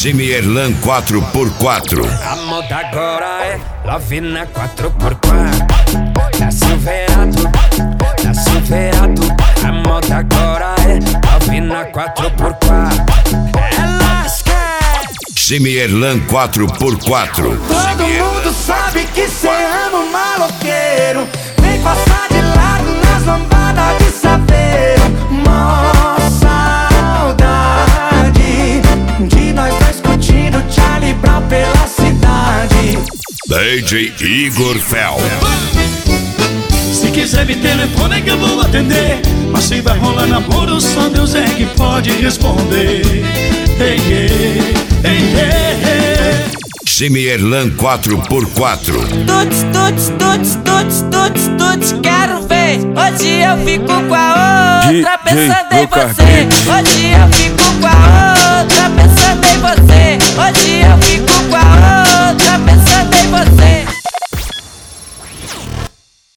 Semierlan 4x4. A moda agora é Love na 4x4. Tá silverado, tá silverado. A moda agora é Love na 4x4. Elas querem Semierlan 4x4. Todo mundo sabe que cê ama um maloqueiro. Vem passar de lado nas lambadas de saveiro. Mó saudade de nós dois curtindo Charlie Brown pela cidade. DJ Igor Fel. Se quiser me telefone que eu vou atender. Mas se vai rolar namoro, só Deus é que pode responder. Hey, hey, hey, hey, hey. Semierlan 4x4. Tuts, tuts, tuts, tuts, tuts, tuts, quero ver. Hoje eu fico com a outra pensando em você. Hoje eu fico